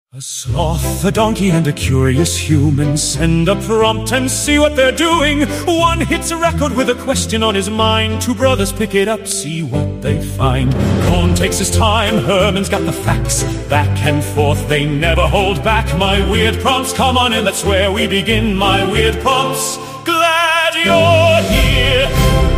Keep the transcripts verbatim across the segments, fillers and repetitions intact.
A sloth, a donkey, and a curious human send a prompt and see what they're doing. One hits a record with a question on his mind. Two brothers pick it up, see what they find. Corn takes his time, Herman's got the facts. Back and forth, they never hold back. My weird prompts, come on in, that's where we begin. My weird prompts, glad you're here.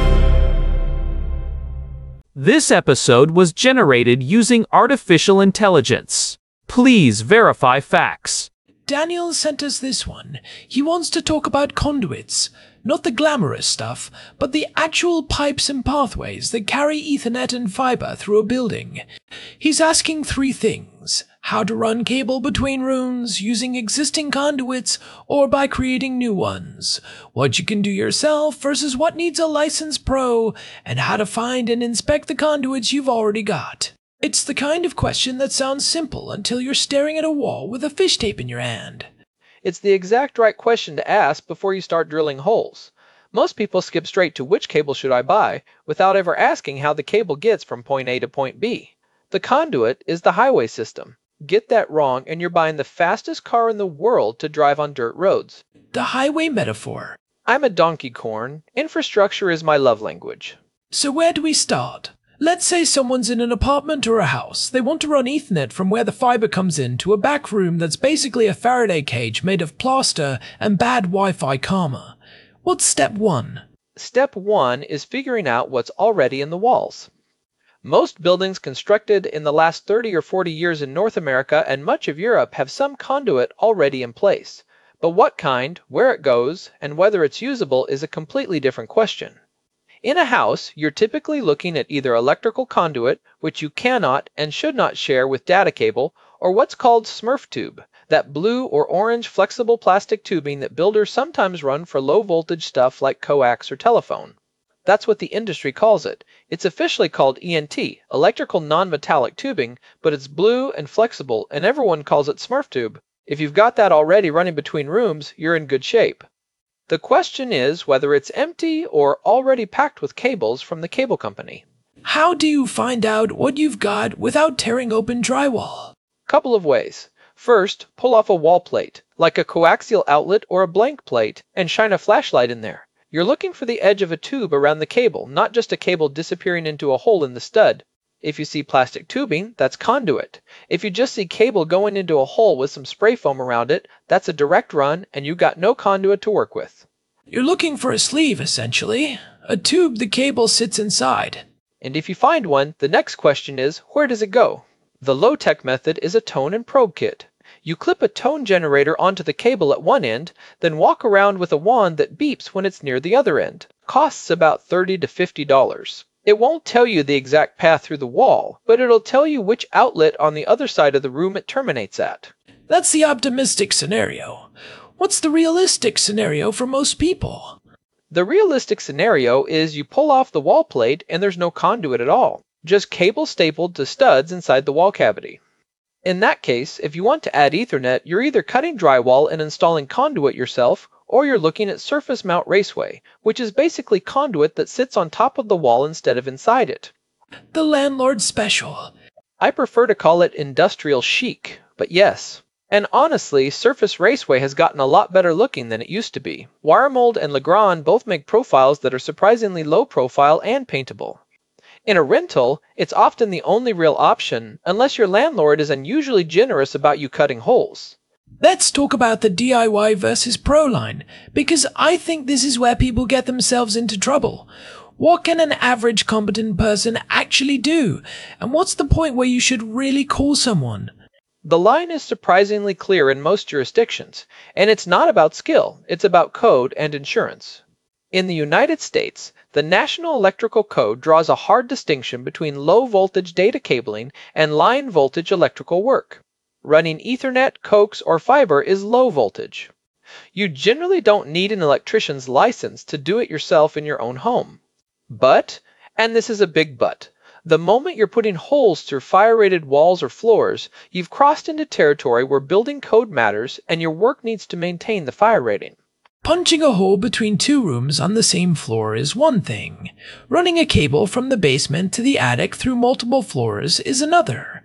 This episode was generated using artificial intelligence. Please verify facts. Daniel sent us this one. He wants to talk about conduits. Not the glamorous stuff, but the actual pipes and pathways that carry Ethernet and fiber through a building. He's asking three things. How to run cable between rooms using existing conduits or by creating new ones. What you can do yourself versus what needs a licensed pro. And how to find and inspect the conduits you've already got. It's the kind of question that sounds simple until you're staring at a wall with a fish tape in your hand. It's the exact right question to ask before you start drilling holes. Most people skip straight to which cable should I buy without ever asking how the cable gets from point A to point B. The conduit is the highway system. Get that wrong and you're buying the fastest car in the world to drive on dirt roads. The highway metaphor. I'm a donkey corn. Infrastructure is my love language. So where do we start? Let's say someone's in an apartment or a house. They want to run Ethernet from where the fiber comes in to a back room that's basically a Faraday cage made of plaster and bad Wi-Fi karma. What's step one? Step one is figuring out what's already in the walls. Most buildings constructed in the last thirty or forty years in North America and much of Europe have some conduit already in place. But what kind, where it goes, and whether it's usable is a completely different question. In a house, you're typically looking at either electrical conduit, which you cannot and should not share with data cable, or what's called Smurf tube, that blue or orange flexible plastic tubing that builders sometimes run for low voltage stuff like coax or telephone. That's what the industry calls it. It's officially called E N T, electrical non-metallic tubing, but it's blue and flexible and everyone calls it Smurf tube. If you've got that already running between rooms, you're in good shape. The question is whether it's empty or already packed with cables from the cable company. How do you find out what you've got without tearing open drywall? Couple of ways. First, pull off a wall plate, like a coaxial outlet or a blank plate, and shine a flashlight in there. You're looking for the edge of a tube around the cable, not just a cable disappearing into a hole in the stud. If you see plastic tubing, that's conduit. If you just see cable going into a hole with some spray foam around it, that's a direct run and you got no conduit to work with. You're looking for a sleeve, essentially. A tube the cable sits inside. And if you find one, the next question is, where does it go? The low-tech method is a tone and probe kit. You clip a tone generator onto the cable at one end, then walk around with a wand that beeps when it's near the other end. Costs about thirty to fifty dollars. It won't tell you the exact path through the wall, but it'll tell you which outlet on the other side of the room it terminates at. That's the optimistic scenario. What's the realistic scenario for most people? The realistic scenario is you pull off the wall plate and there's no conduit at all. Just cable stapled to studs inside the wall cavity. In that case, if you want to add Ethernet, you're either cutting drywall and installing conduit yourself, or you're looking at surface mount raceway, which is basically conduit that sits on top of the wall instead of inside it. The landlord special. I prefer to call it industrial chic, but yes. And honestly, surface raceway has gotten a lot better looking than it used to be. Wiremold and Legrand both make profiles that are surprisingly low profile and paintable. In a rental, it's often the only real option, unless your landlord is unusually generous about you cutting holes. Let's talk about the D I Y versus pro line, because I think this is where people get themselves into trouble. What can an average competent person actually do? And what's the point where you should really call someone? The line is surprisingly clear in most jurisdictions, and it's not about skill, it's about code and insurance. In the United States, the National Electrical Code draws a hard distinction between low-voltage data cabling and line-voltage electrical work. Running Ethernet, coax, or fiber is low voltage. You generally don't need an electrician's license to do it yourself in your own home. But, and this is a big but, the moment you're putting holes through fire-rated walls or floors, you've crossed into territory where building code matters and your work needs to maintain the fire rating. Punching a hole between two rooms on the same floor is one thing. Running a cable from the basement to the attic through multiple floors is another.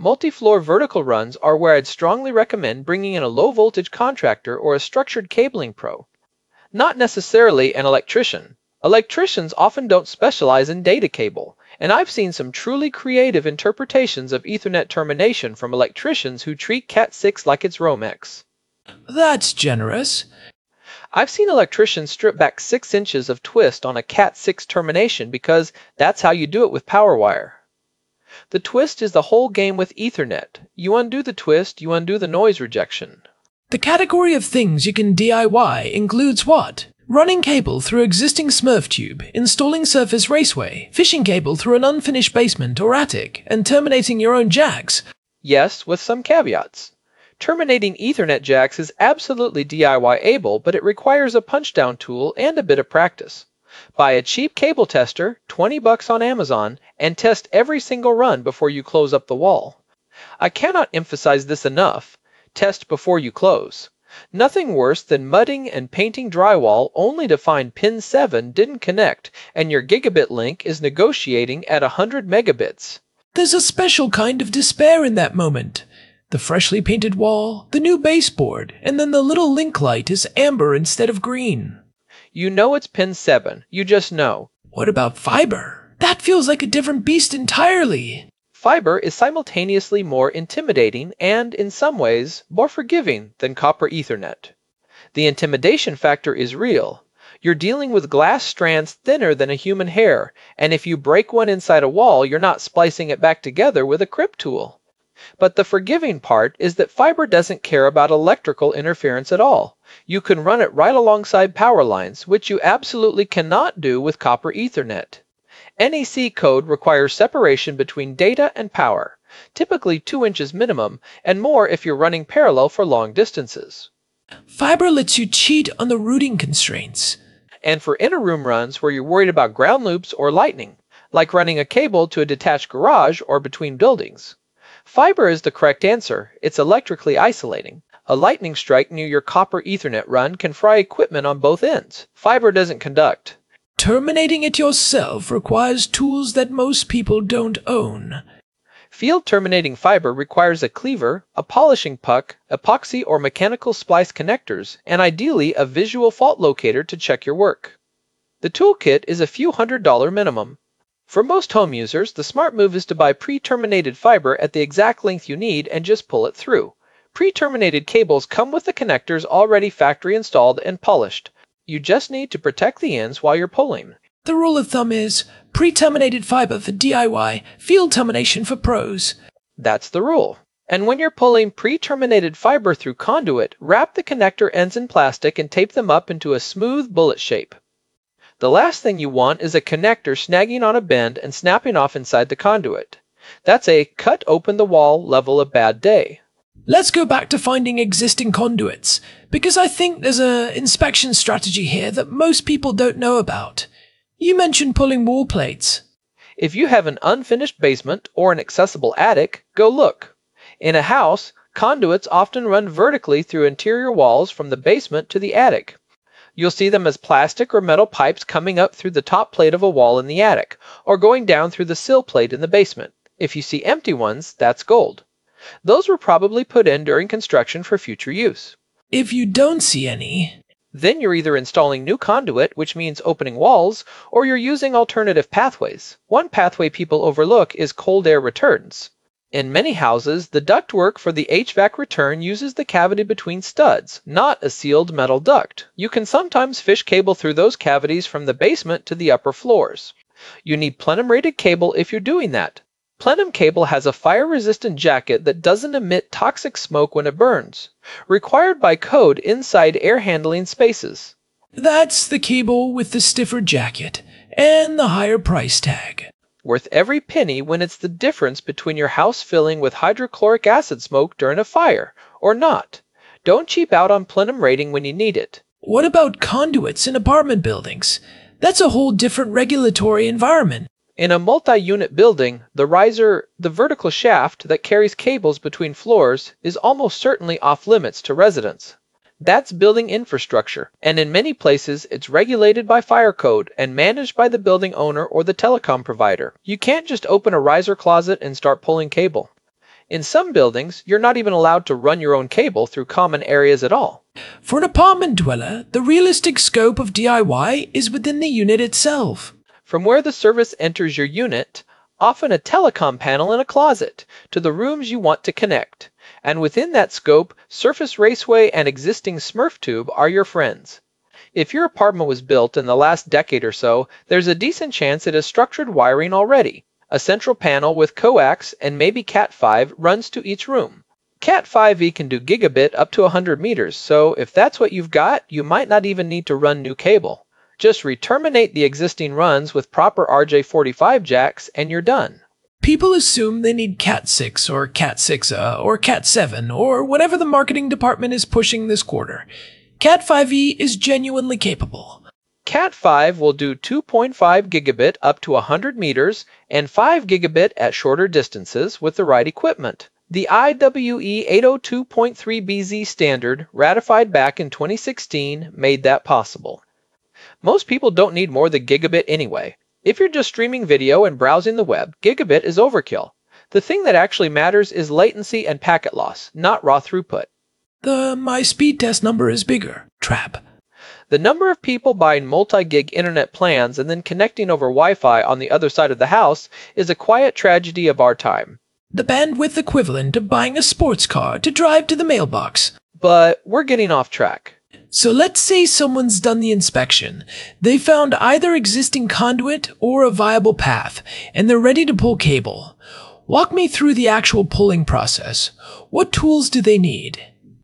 Multi-floor vertical runs are where I'd strongly recommend bringing in a low-voltage contractor or a structured cabling pro. Not necessarily an electrician. Electricians often don't specialize in data cable, and I've seen some truly creative interpretations of Ethernet termination from electricians who treat cat six like it's Romex. That's generous. I've seen electricians strip back six inches of twist on a cat six termination because that's how you do it with PowerWire. The twist is the whole game with Ethernet. You undo the twist, you undo the noise rejection. The category of things you can D I Y includes what? Running cable through existing Smurf tube, installing surface raceway, fishing cable through an unfinished basement or attic, and terminating your own jacks. Yes, with some caveats. Terminating Ethernet jacks is absolutely D I Y-able, but it requires a punch-down tool and a bit of practice. Buy a cheap cable tester, twenty bucks on Amazon, and test every single run before you close up the wall. I cannot emphasize this enough. Test before you close. Nothing worse than mudding and painting drywall only to find pin seven didn't connect and your gigabit link is negotiating at one hundred megabits. There's a special kind of despair in that moment. The freshly painted wall, the new baseboard, and then the little link light is amber instead of green. You know it's pin seven. You just know. What about fiber? That feels like a different beast entirely. Fiber is simultaneously more intimidating and, in some ways, more forgiving than copper Ethernet. The intimidation factor is real. You're dealing with glass strands thinner than a human hair, and if you break one inside a wall, you're not splicing it back together with a crimp tool. But the forgiving part is that fiber doesn't care about electrical interference at all. You can run it right alongside power lines, which you absolutely cannot do with copper Ethernet. N E C code requires separation between data and power, typically two inches minimum, and more if you're running parallel for long distances. Fiber lets you cheat on the routing constraints. And for inter-room runs where you're worried about ground loops or lightning, like running a cable to a detached garage or between buildings. Fiber is the correct answer. It's electrically isolating. A lightning strike near your copper Ethernet run can fry equipment on both ends. Fiber doesn't conduct. Terminating it yourself requires tools that most people don't own. Field terminating fiber requires a cleaver, a polishing puck, epoxy or mechanical splice connectors, and ideally a visual fault locator to check your work. The toolkit is a few hundred dollar minimum. For most home users, the smart move is to buy pre-terminated fiber at the exact length you need and just pull it through. Pre-terminated cables come with the connectors already factory installed and polished. You just need to protect the ends while you're pulling. The rule of thumb is pre-terminated fiber for D I Y, field termination for pros. That's the rule. And when you're pulling pre-terminated fiber through conduit, wrap the connector ends in plastic and tape them up into a smooth bullet shape. The last thing you want is a connector snagging on a bend and snapping off inside the conduit. That's a cut open the wall level of bad day. Let's go back to finding existing conduits, because I think there's an inspection strategy here that most people don't know about. You mentioned pulling wall plates. If you have an unfinished basement or an accessible attic, go look. In a house, conduits often run vertically through interior walls from the basement to the attic. You'll see them as plastic or metal pipes coming up through the top plate of a wall in the attic, or going down through the sill plate in the basement. If you see empty ones, that's gold. Those were probably put in during construction for future use. If you don't see any, then you're either installing new conduit, which means opening walls, or you're using alternative pathways. One pathway people overlook is cold air returns. In many houses, the ductwork for the H V A C return uses the cavity between studs, not a sealed metal duct. You can sometimes fish cable through those cavities from the basement to the upper floors. You need plenum-rated cable if you're doing that. Plenum cable has a fire-resistant jacket that doesn't emit toxic smoke when it burns, required by code inside air handling spaces. That's the cable with the stiffer jacket and the higher price tag. Worth every penny when it's the difference between your house filling with hydrochloric acid smoke during a fire or not. Don't cheap out on plenum rating when you need it. What about conduits in apartment buildings? That's a whole different regulatory environment. In a multi-unit building, the riser, the vertical shaft that carries cables between floors, is almost certainly off-limits to residents. That's building infrastructure, and in many places it's regulated by fire code and managed by the building owner or the telecom provider. You can't just open a riser closet and start pulling cable. In some buildings, you're not even allowed to run your own cable through common areas at all. For an apartment dweller, the realistic scope of D I Y is within the unit itself. From where the service enters your unit, often a telecom panel in a closet, to the rooms you want to connect. And within that scope, surface raceway and existing Smurf tube are your friends. If your apartment was built in the last decade or so, there's a decent chance it has structured wiring already. A central panel with coax and maybe cat five runs to each room. cat five E can do gigabit up to one hundred meters, so if that's what you've got, you might not even need to run new cable. Just re-terminate the existing runs with proper R J forty-five jacks and you're done. People assume they need cat six or cat six A or cat seven or whatever the marketing department is pushing this quarter. cat five E is genuinely capable. cat five will do two point five gigabit up to one hundred meters and five gigabit at shorter distances with the right equipment. The I W E eight oh two point three B Z standard, ratified back in twenty sixteen, made that possible. Most people don't need more than gigabit anyway. If you're just streaming video and browsing the web, gigabit is overkill. The thing that actually matters is latency and packet loss, not raw throughput. The my speed test number is bigger. Trap. The number of people buying multi-gig internet plans and then connecting over Wi-Fi on the other side of the house is a quiet tragedy of our time. The bandwidth equivalent of buying a sports car to drive to the mailbox. But we're getting off track. So let's say someone's done the inspection. They found either existing conduit or a viable path, and they're ready to pull cable. Walk me through the actual pulling process. What tools do they need?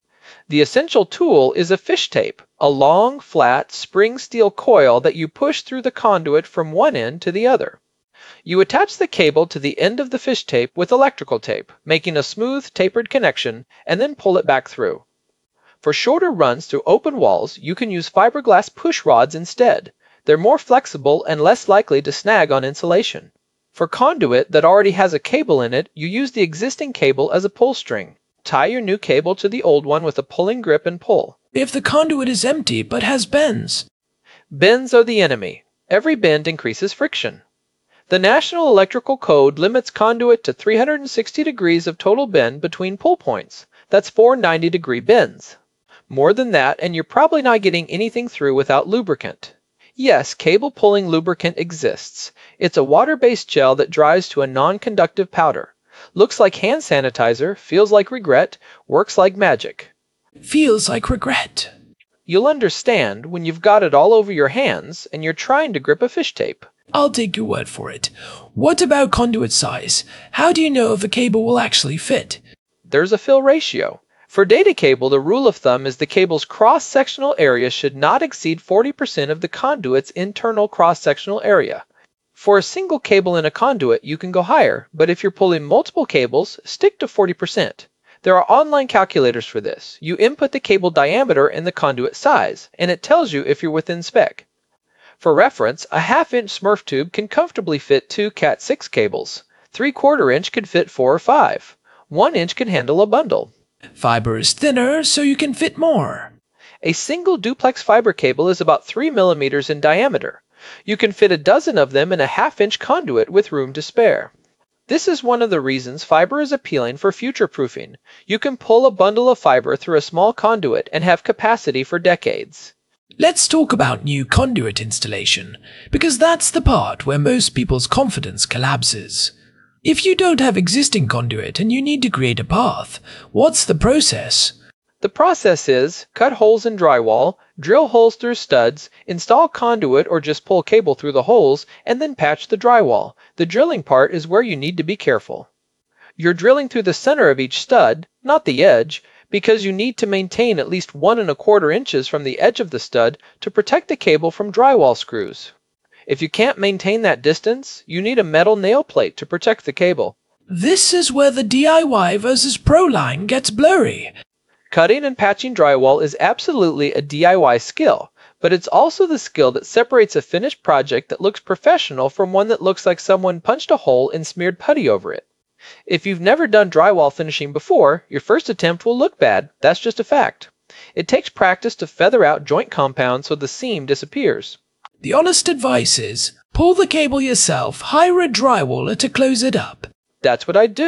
The essential tool is a fish tape, a long, flat, spring steel coil that you push through the conduit from one end to the other. You attach the cable to the end of the fish tape with electrical tape, making a smooth, tapered connection, and then pull it back through. For shorter runs through open walls, you can use fiberglass push rods instead. They're more flexible and less likely to snag on insulation. For conduit that already has a cable in it, you use the existing cable as a pull string. Tie your new cable to the old one with a pulling grip and pull. If the conduit is empty but has bends? Bends are the enemy. Every bend increases friction. The National Electrical Code limits conduit to three hundred sixty degrees of total bend between pull points. That's four ninety degree bends. More than that, and you're probably not getting anything through without lubricant. Yes, cable pulling lubricant exists. It's a water-based gel that dries to a non-conductive powder. Looks like hand sanitizer, feels like regret, works like magic. Feels like regret. You'll understand when you've got it all over your hands and you're trying to grip a fish tape. I'll take your word for it. What about conduit size? How do you know if a cable will actually fit? There's a fill ratio. For data cable, the rule of thumb is the cable's cross-sectional area should not exceed forty percent of the conduit's internal cross-sectional area. For a single cable in a conduit, you can go higher, but if you're pulling multiple cables, stick to forty percent. There are online calculators for this. You input the cable diameter and the conduit size, and it tells you if you're within spec. For reference, a half-inch Smurf tube can comfortably fit two cat six cables. Three-quarter inch could fit four or five. One inch can handle a bundle. Fiber is thinner, so you can fit more. A single duplex fiber cable is about three millimeters in diameter. You can fit a dozen of them in a half-inch conduit with room to spare. This is one of the reasons fiber is appealing for future-proofing. You can pull a bundle of fiber through a small conduit and have capacity for decades. Let's talk about new conduit installation, because that's the part where most people's confidence collapses. If you don't have existing conduit and you need to create a path, what's the process? The process is cut holes in drywall, drill holes through studs, install conduit or just pull cable through the holes, and then patch the drywall. The drilling part is where you need to be careful. You're drilling through the center of each stud, not the edge, because you need to maintain at least one and a quarter inches from the edge of the stud to protect the cable from drywall screws. If you can't maintain that distance, you need a metal nail plate to protect the cable. This is where the D I Y versus pro line gets blurry. Cutting and patching drywall is absolutely a D I Y skill, but it's also the skill that separates a finished project that looks professional from one that looks like someone punched a hole and smeared putty over it. If you've never done drywall finishing before, your first attempt will look bad. That's just a fact. It takes practice to feather out joint compounds so the seam disappears. The honest advice is, pull the cable yourself, hire a drywaller to close it up. That's what I'd do.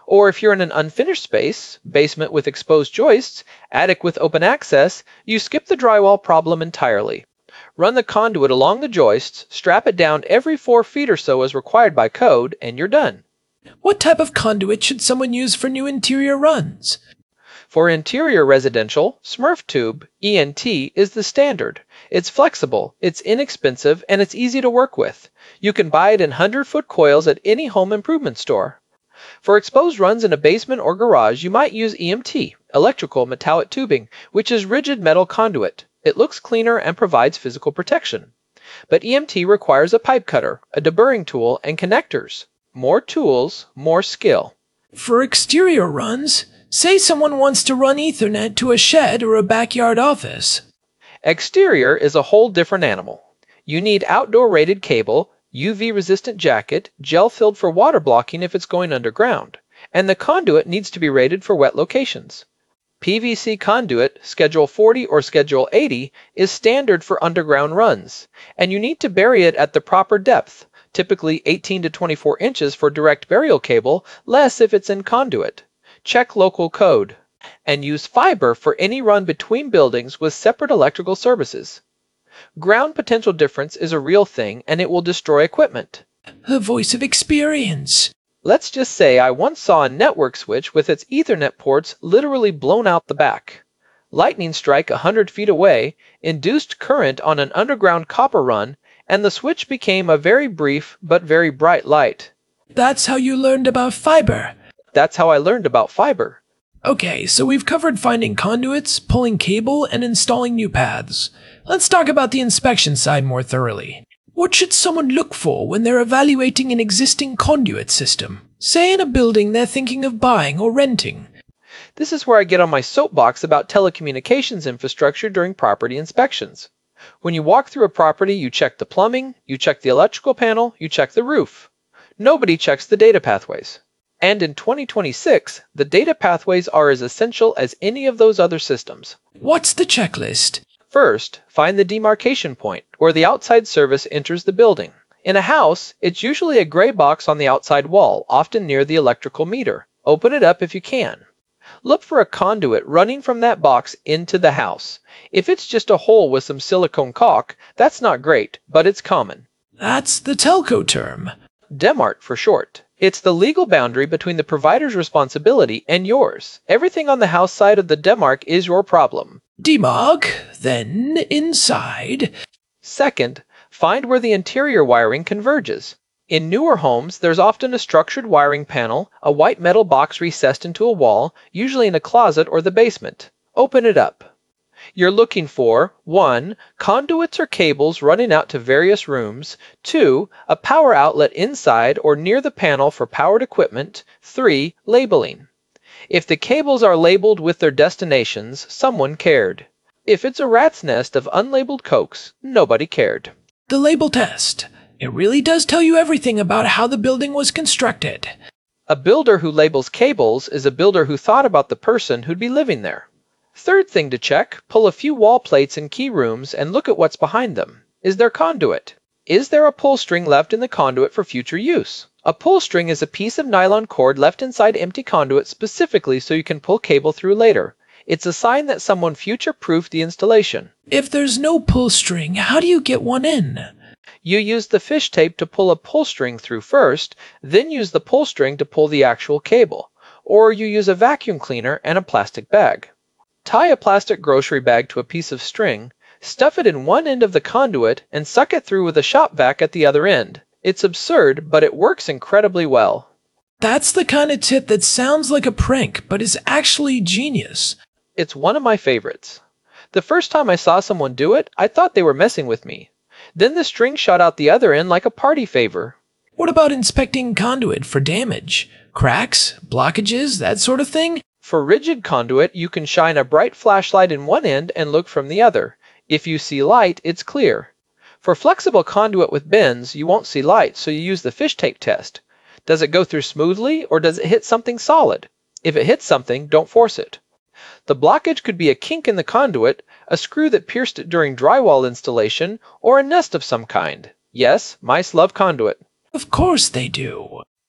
Or if you're in an unfinished space, basement with exposed joists, attic with open access, you skip the drywall problem entirely. Run the conduit along the joists, strap it down every four feet or so as required by code, and you're done. What type of conduit should someone use for new interior runs? For interior residential, Smurf tube, E N T, is the standard. It's flexible, it's inexpensive, and it's easy to work with. You can buy it in one hundred foot coils at any home improvement store. For exposed runs in a basement or garage, you might use E M T, electrical metallic tubing, which is rigid metal conduit. It looks cleaner and provides physical protection. But E M T requires a pipe cutter, a deburring tool, and connectors. More tools, more skill. For exterior runs, say someone wants to run Ethernet to a shed or a backyard office. Exterior is a whole different animal. You need outdoor rated cable, U V-resistant jacket, gel filled for water blocking if it's going underground, and the conduit needs to be rated for wet locations. P V C conduit, Schedule forty or Schedule eighty, is standard for underground runs, and you need to bury it at the proper depth, typically eighteen to twenty-four inches for direct burial cable, less if it's in conduit. Check local code, and use fiber for any run between buildings with separate electrical services. Ground potential difference is a real thing, and it will destroy equipment. The voice of experience. Let's just say I once saw a network switch with its Ethernet ports literally blown out the back. Lightning strike a hundred feet away, induced current on an underground copper run, and the switch became a very brief but very bright light. That's how you learned about fiber. That's how I learned about fiber. Okay, so we've covered finding conduits, pulling cable, and installing new paths. Let's talk about the inspection side more thoroughly. What should someone look for when they're evaluating an existing conduit system? Say in a building they're thinking of buying or renting. This is where I get on my soapbox about telecommunications infrastructure during property inspections. When you walk through a property, you check the plumbing, you check the electrical panel, you check the roof. Nobody checks the data pathways. And in twenty twenty-six, the data pathways are as essential as any of those other systems. What's the checklist? First, find the demarcation point, where the outside service enters the building. In a house, it's usually a gray box on the outside wall, often near the electrical meter. Open it up if you can. Look for a conduit running from that box into the house. If it's just a hole with some silicone caulk, that's not great, but it's common. That's the telco term. DEMARC for short. It's the legal boundary between the provider's responsibility and yours. Everything on the house side of the DEMARC is your problem. Demarc, then inside. Second, find where the interior wiring converges. In newer homes, there's often a structured wiring panel, a white metal box recessed into a wall, usually in a closet or the basement. Open it up. You're looking for one. Conduits or cables running out to various rooms. two. A power outlet inside or near the panel for powered equipment. three. Labeling. If the cables are labeled with their destinations, someone cared. If it's a rat's nest of unlabeled cokes, nobody cared. The label test. It really does tell you everything about how the building was constructed. A builder who labels cables is a builder who thought about the person who'd be living there. Third thing to check, pull a few wall plates and key rooms and look at what's behind them. Is there conduit? Is there a pull string left in the conduit for future use? A pull string is a piece of nylon cord left inside empty conduit specifically so you can pull cable through later. It's a sign that someone future-proofed the installation. If there's no pull string, how do you get one in? You use the fish tape to pull a pull string through first, then use the pull string to pull the actual cable. Or you use a vacuum cleaner and a plastic bag. Tie a plastic grocery bag to a piece of string, stuff it in one end of the conduit, and suck it through with a shop vac at the other end. It's absurd, but it works incredibly well. That's the kind of tip that sounds like a prank, but is actually genius. It's one of my favorites. The first time I saw someone do it, I thought they were messing with me. Then the string shot out the other end like a party favor. What about inspecting conduit for damage? Cracks, blockages, that sort of thing? For rigid conduit, you can shine a bright flashlight in one end and look from the other. If you see light, it's clear. For flexible conduit with bends, you won't see light, so you use the fish tape test. Does it go through smoothly, or does it hit something solid? If it hits something, don't force it. The blockage could be a kink in the conduit, a screw that pierced it during drywall installation, or a nest of some kind. Yes, mice love conduit. Of course they do.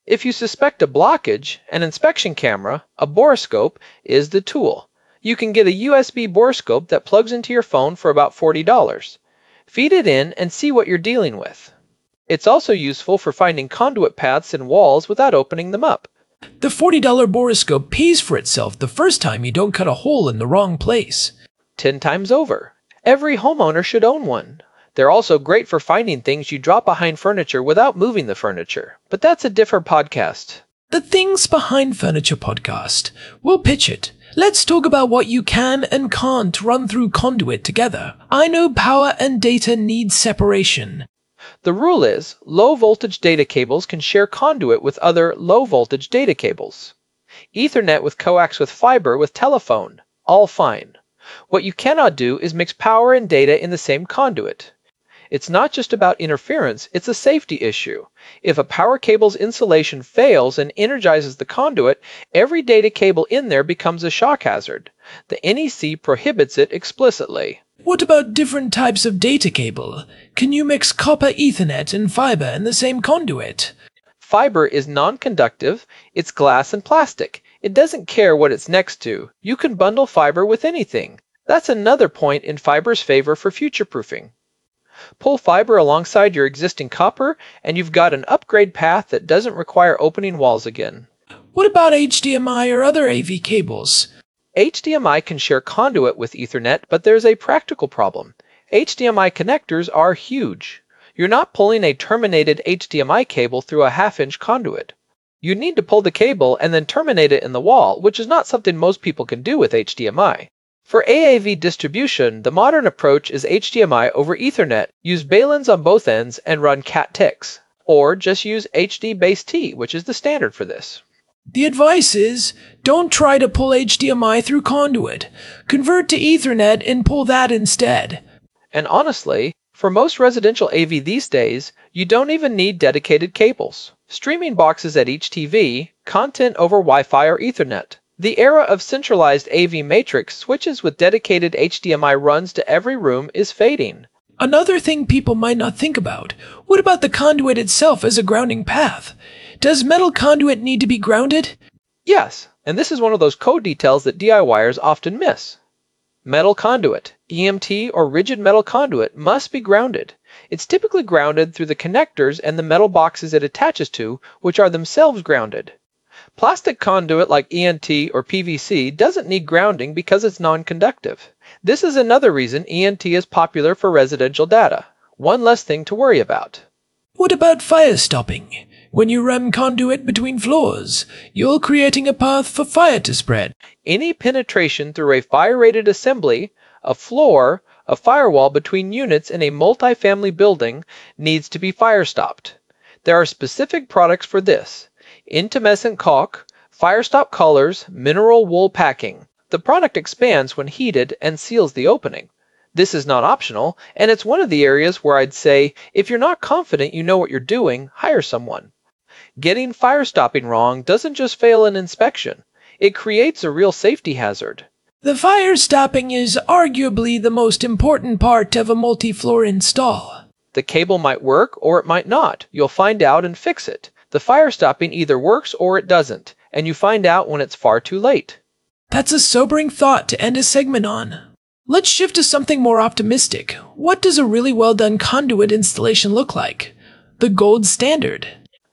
If you suspect a blockage, an inspection camera, a borescope, is the tool. You can get a U S B borescope that plugs into your phone for about forty dollars. Feed it in and see what you're dealing with. It's also useful for finding conduit paths in walls without opening them up. The forty dollar borescope pays for itself the first time you don't cut a hole in the wrong place. Ten times over. Every homeowner should own one. They're also great for finding things you drop behind furniture without moving the furniture. But that's a different podcast. The Things Behind Furniture podcast. We'll pitch it. Let's talk about what you can and can't run through conduit together. I know power and data need separation. The rule is, low-voltage data cables can share conduit with other low-voltage data cables. Ethernet with coax with fiber with telephone. All fine. What you cannot do is mix power and data in the same conduit. It's not just about interference, it's a safety issue. If a power cable's insulation fails and energizes the conduit, every data cable in there becomes a shock hazard. The N E C prohibits it explicitly. What about different types of data cable? Can you mix copper, Ethernet, and fiber in the same conduit? Fiber is non-conductive, it's glass and plastic. It doesn't care what it's next to. You can bundle fiber with anything. That's another point in fiber's favor for future-proofing. Pull fiber alongside your existing copper, and you've got an upgrade path that doesn't require opening walls again. What about H D M I or other A V cables? H D M I can share conduit with Ethernet, but there's a practical problem. H D M I connectors are huge. You're not pulling a terminated H D M I cable through a half-inch conduit. You need to pull the cable and then terminate it in the wall, which is not something most people can do with H D M I. For A A V distribution, the modern approach is H D M I over Ethernet. Use balins on both ends and run cat T X. Or just use H D base T, which is the standard for this. The advice is, don't try to pull H D M I through conduit. Convert to Ethernet and pull that instead. And honestly, for most residential A V these days, you don't even need dedicated cables. Streaming boxes at each T V, content over Wi-Fi or Ethernet. The era of centralized A V matrix switches with dedicated H D M I runs to every room is fading. Another thing people might not think about, what about the conduit itself as a grounding path? Does metal conduit need to be grounded? Yes, and this is one of those code details that D I Y ers often miss. Metal conduit, E M T or rigid metal conduit, must be grounded. It's typically grounded through the connectors and the metal boxes it attaches to, which are themselves grounded. Plastic conduit like E N T or P V C doesn't need grounding because it's non-conductive. This is another reason E N T is popular for residential data. One less thing to worry about. What about fire stopping? When you ram conduit between floors, you're creating a path for fire to spread. Any penetration through a fire-rated assembly, a floor, a firewall between units in a multifamily building needs to be fire stopped. There are specific products for this. Intumescent caulk, fire stop collars, mineral wool packing. The product expands when heated and seals the opening. This is not optional, and it's one of the areas where I'd say, if you're not confident you know what you're doing, hire someone. Getting fire stopping wrong doesn't just fail an inspection. It creates a real safety hazard. The fire stopping is arguably the most important part of a multi-floor install. The cable might work or it might not. You'll find out and fix it. The fire stopping either works or it doesn't, and you find out when it's far too late. That's a sobering thought to end a segment on. Let's shift to something more optimistic. What does a really well-done conduit installation look like? The gold standard.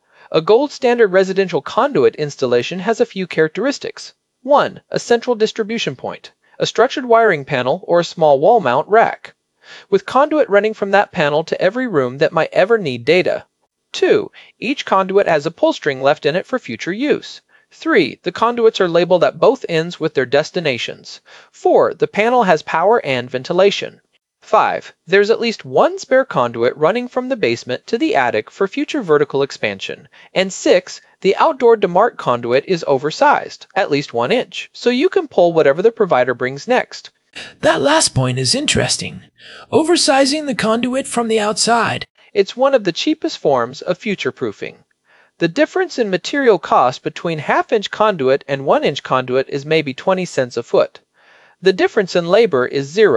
A gold standard residential conduit installation has a few characteristics. One, a central distribution point, a structured wiring panel or a small wall mount rack, with conduit running from that panel to every room that might ever need data. Two, each conduit has a pull string left in it for future use. Three, the conduits are labeled at both ends with their destinations. Four, the panel has power and ventilation. Five, there's at least one spare conduit running from the basement to the attic for future vertical expansion. And six, the outdoor DeMarc conduit is oversized, at least one inch, so you can pull whatever the provider brings next. That last point is interesting. Oversizing the conduit from the outside. It's one of the cheapest forms of future-proofing. The difference in material cost between half-inch conduit and one-inch conduit is maybe twenty cents a foot. The difference in labor is zero.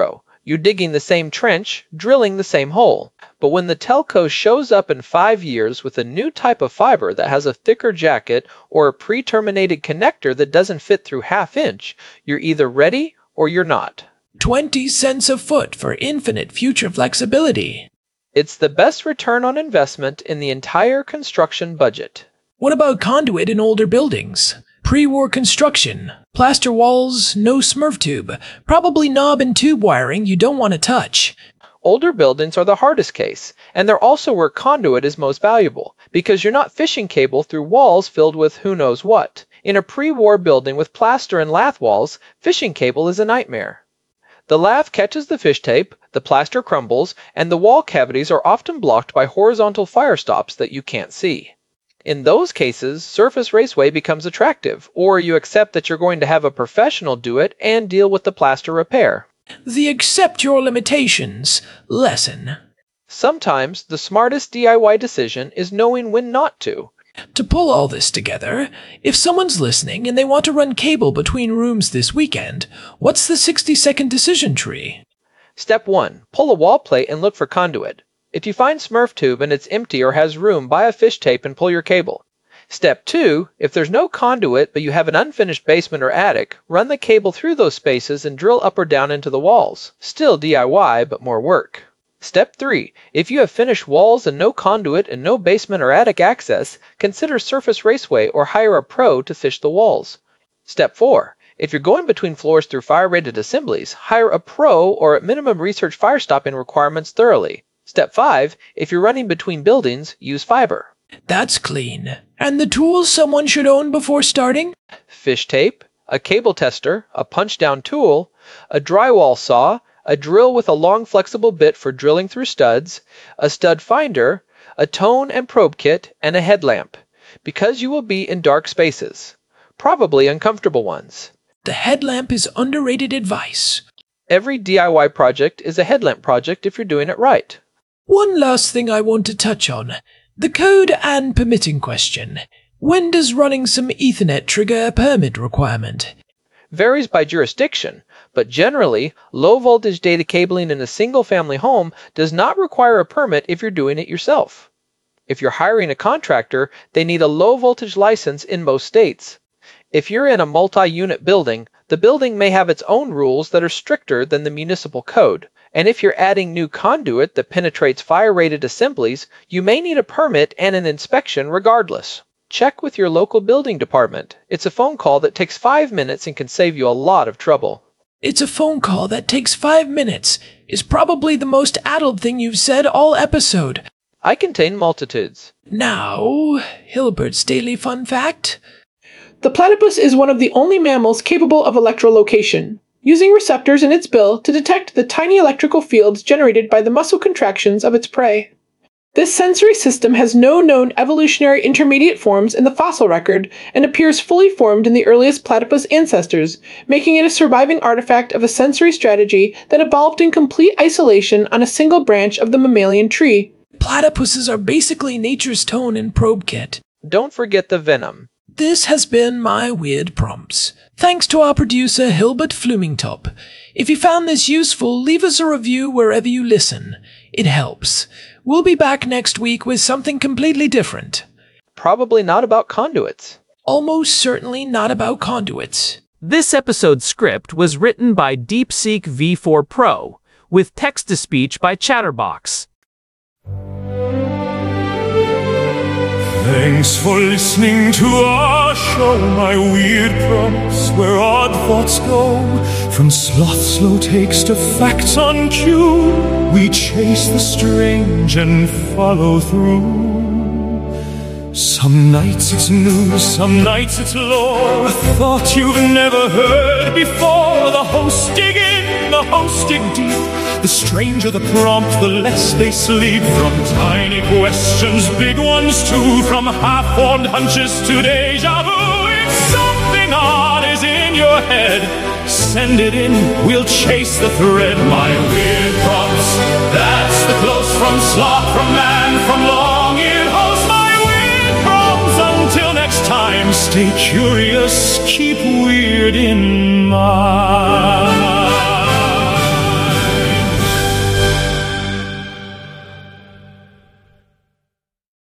you digging the same trench, drilling the same hole. But when the telco shows up in five years with a new type of fiber that has a thicker jacket or a pre-terminated connector that doesn't fit through half inch, you're either ready or you're not. twenty cents a foot for infinite future flexibility. It's the best return on investment in the entire construction budget. What about conduit in older buildings? Pre-war construction, plaster walls, no Smurf tube, probably knob and tube wiring you don't want to touch. Older buildings are the hardest case, and they're also where conduit is most valuable, because you're not fishing cable through walls filled with who knows what. In a pre-war building with plaster and lath walls, fishing cable is a nightmare. The lath catches the fish tape, the plaster crumbles, and the wall cavities are often blocked by horizontal fire stops that you can't see. In those cases, surface raceway becomes attractive, or you accept that you're going to have a professional do it and deal with the plaster repair. The accept your limitations lesson. Sometimes the smartest D I Y decision is knowing when not to. To pull all this together, if someone's listening and they want to run cable between rooms this weekend, what's the sixty second decision tree? Step one. Pull a wall plate and look for conduit. If you find Smurf tube and it's empty or has room, buy a fish tape and pull your cable. Step two. If there's no conduit but you have an unfinished basement or attic, run the cable through those spaces and drill up or down into the walls. Still D I Y, but more work. Step three. If you have finished walls and no conduit and no basement or attic access, consider surface raceway or hire a pro to fish the walls. Step four. If you're going between floors through fire-rated assemblies, hire a pro or at minimum research fire stopping requirements thoroughly. Step five. If you're running between buildings, use fiber. That's clean. And the tools someone should own before starting? Fish tape, a cable tester, a punch-down tool, a drywall saw, a drill with a long flexible bit for drilling through studs, a stud finder, a tone and probe kit, and a headlamp, because you will be in dark spaces, probably uncomfortable ones. The headlamp is underrated advice. Every D I Y project is a headlamp project if you're doing it right. One last thing I want to touch on. The code and permitting question. When does running some Ethernet trigger a permit requirement? Varies by jurisdiction, but generally, low-voltage data cabling in a single-family home does not require a permit if you're doing it yourself. If you're hiring a contractor, they need a low-voltage license in most states. If you're in a multi-unit building, the building may have its own rules that are stricter than the municipal code. And if you're adding new conduit that penetrates fire-rated assemblies, you may need a permit and an inspection regardless. Check with your local building department. It's a phone call that takes five minutes and can save you a lot of trouble. It's a phone call that takes five minutes is probably the most adult thing you've said all episode. I contain multitudes. Now, Hilbert's Daily Fun Fact. The platypus is one of the only mammals capable of electrolocation, using receptors in its bill to detect the tiny electrical fields generated by the muscle contractions of its prey. This sensory system has no known evolutionary intermediate forms in the fossil record and appears fully formed in the earliest platypus ancestors, making it a surviving artifact of a sensory strategy that evolved in complete isolation on a single branch of the mammalian tree. Platypuses are basically nature's tone and probe kit. Don't forget the venom. This has been my Weird Prompts. Thanks to our producer, Hilbert Flumingtop. If you found this useful, leave us a review wherever you listen. It helps. We'll be back next week with something completely different. Probably not about conduits. Almost certainly not about conduits. This episode's script was written by DeepSeek V four Pro, with text-to-speech by Chatterbox. Thanks for listening to our show, my weird prompts, where odd thoughts go. From sloth slow takes to facts on cue, we chase the strange and follow through. Some nights it's news, some nights it's lore, a thought you've never heard before. The hosts dig in, the hosts dig deep. The stranger the prompt, the less they sleep. From tiny questions, big ones too. From half-formed hunches to deja vu. If something odd is in your head, send it in, we'll chase the thread. My weird prompts, that's the close from sloth, from man, from long-eared host. My weird prompts, until next time, stay curious, keep weird in mind.